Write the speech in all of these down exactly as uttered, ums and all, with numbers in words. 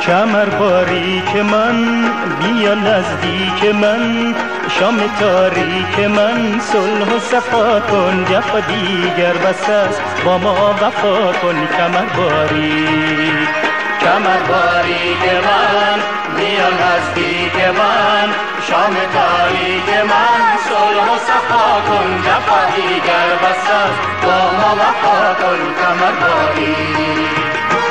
کمر باریک من بیا نزدیک من، شام تاریک من صلح و صفا کن، جفا دیگر بس است با ما وفا کن. کمر باریک کمر باریک من بیا نزدیک من، شام تاریک من صلح و صفا کن، جفا دیگر بس است با ما وفا کن. کمر باریک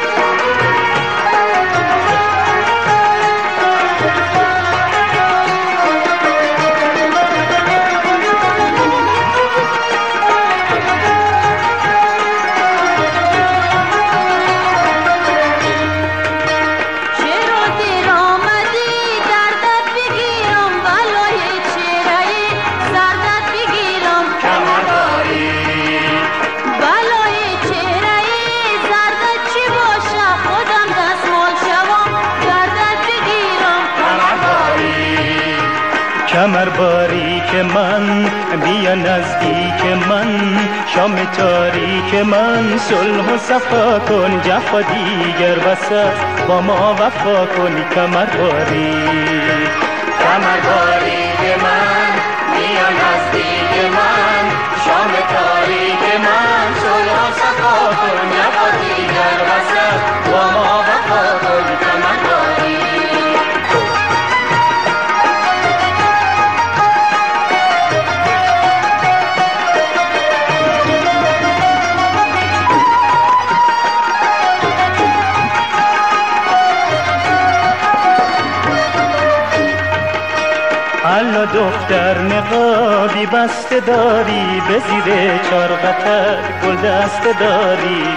کمر باریک من بیا نزدیک من، شام تاریک من صلح و صفا کن، جفا دیگر بس است با ما وفا کن. کمر باریک کمر باریک من بیا نزدیک من، شام تاریک من صلح و صفا کن، جفا دیگر بس است با ما وفا کن. کمر باریک حالا دختر نقابی بسته داری، به زیر چارقطر گل دسته داری.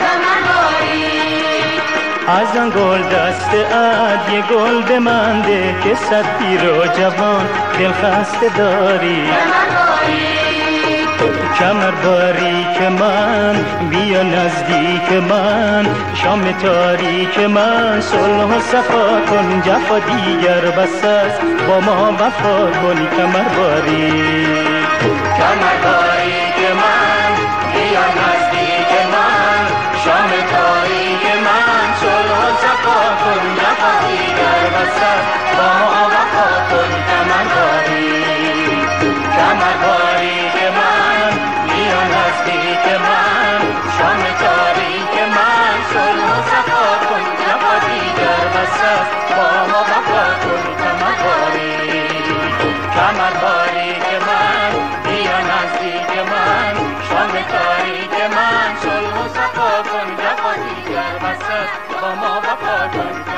از آن گل دسته اد یه گل به من ده، که صد پیر و جوان دل خسته داری. کمر باریک من بیا نزدیک من، شام تاریک من صلح و صفا کن، جفا دیگر بس است با ما وفا کن. کمر باریک کمر باریک من بیا نزدیک من، شام تاریک من صلح و صفا کن، جفا دیگر بس است با ما وفا کن. کمر باریک کمر باریک من بیا نزدیک من، شام تاریک من صلح و صفا کن، جفا دیگر بس است با ما وفا کن. کمر باریک کمر باریک من بیا نزدیک من، شام تاریک من صلح و صفا کن، جفا دیگر بس است با ما وفا کن.